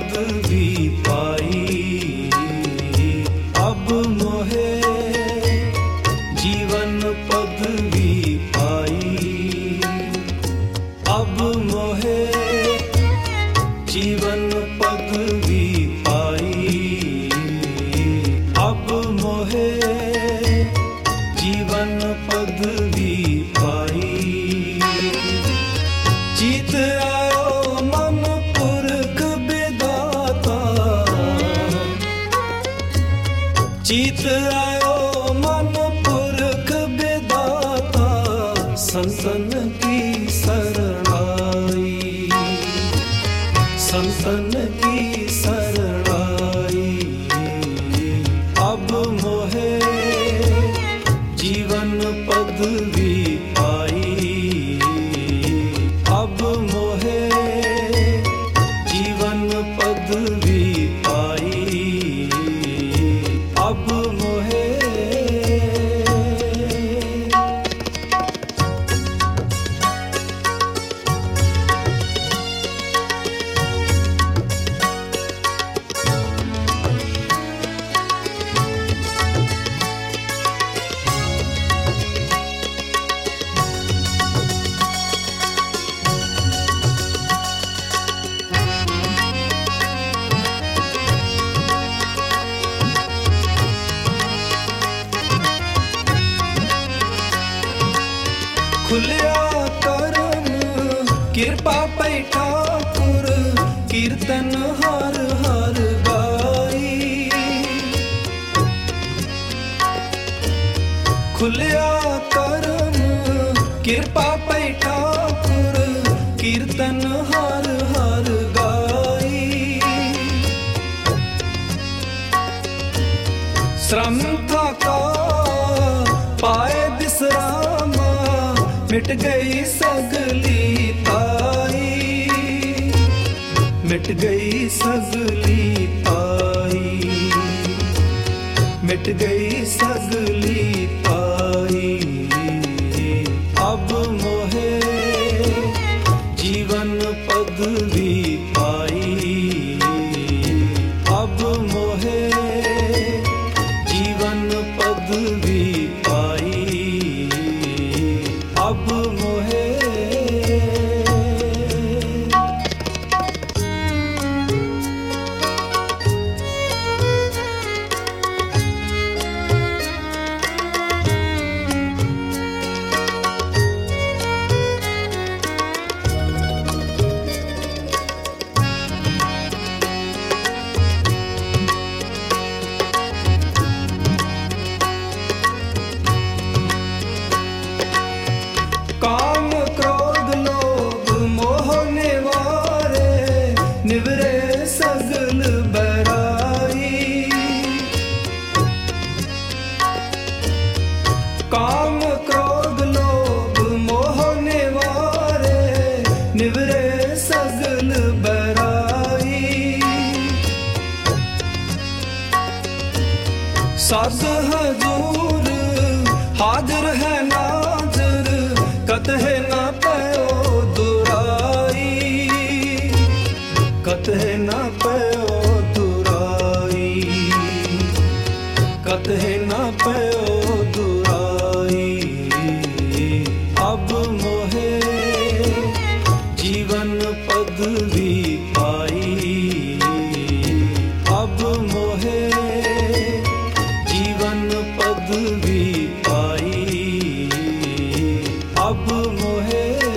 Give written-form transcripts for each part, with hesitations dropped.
पदवी पाई। अब मोहे जीवन पदवी पाई। अब मोहे जीवन पदवी पाई। अब मोहे जीवन पदवी पाई। जीत आयो मन पुरख विधाता। जीत आयो मन पुरख विधाता। संतन की शरणाई। संतन की शरणाई। अब मोहे जीवन पदवी पाई। अब मोहे जीवन पदवी पाई। अब मोहे खुलिया करम कृपा पै ठाकुर। कीर्तन हर हर गाई। खुलिया करम कृपा पै ठाकुर। कीर्तन हर हर गाई। श्रम था का पाए विश्राम। मिट गई सगली ताई। मिट गई सगली ताई। मिट गई सगली ताई। अब मोहे जीवन पदवी पाई। अब मोहे जीवन पदवी पाई। अब मोहे काम क्रोध लोभ मोह निवारे। निवरे सगल बराई। काम क्रोध लोभ मोह निवारे। निवरे सगल बराई। साध हजूर हाजिर है नाजर। कतहे न पयो दुराई। कतहे न पयो दुराई। कतहे न पयो दुराई। अब मोहे जीवन पदवी पाई। अब मोहे जीवन पदवी पाई। अब मोहे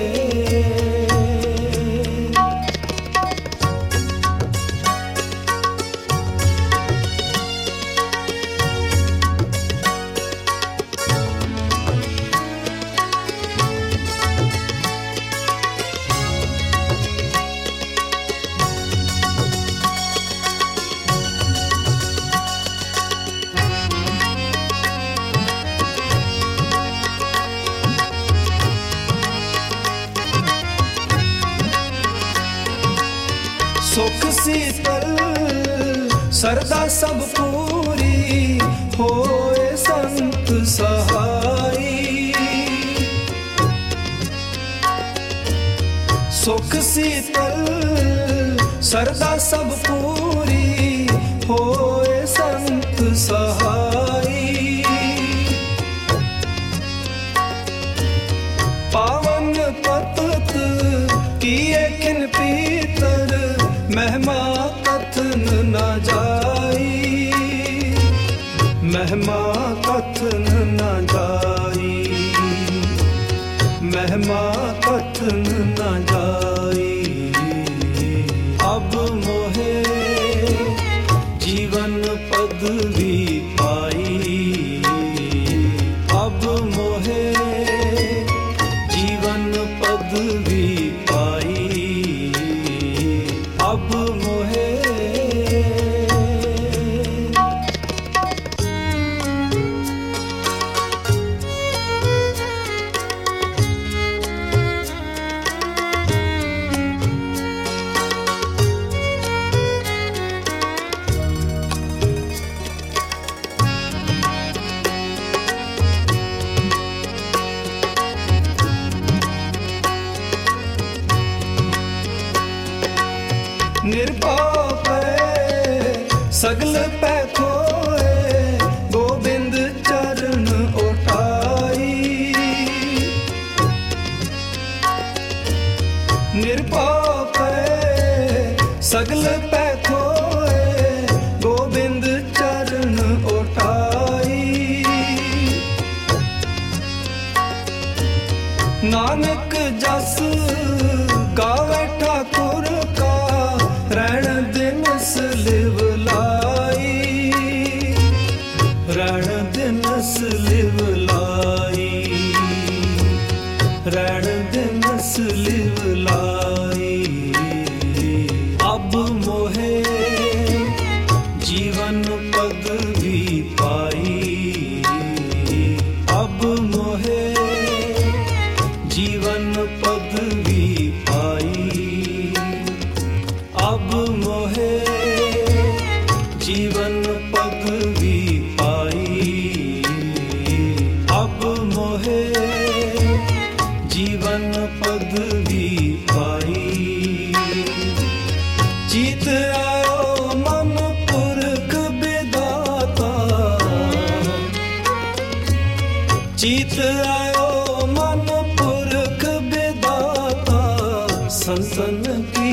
सुख शीतल सरदा सब पूरी। होए संत सहाई। सुख शीतल सरदा सब पूरी होए संत सहाई। पावन पतत किए खिन पीतर महिमा कथन न जाई, महिमा कथन न जाई, महिमा कथन न जाई। अब मोहे जीवन पदवी पाई, अब मोहे जीवन पदवी पाई, अब मोहे। निर्पाप सगल पै खोए गोबिंद चरण उठाई। निर्पाप सगल पै खोए गोबिंद चरण उठाई। नानक जस गावे ठाकुर का रण दिनस लिव लाई, रण दिनस लिव लाई, रण दिनस लिव लाई। अब मोहे जीवन पदवी पाई, अब मोहे जीवन पदवी पाई, अब मोहे जीवन पदवी पाई, अब मोहे जीवन पदवी पाई। जीत आयो मन पुरख विधाता, जीत आयो मन पुरख विधाता संतन की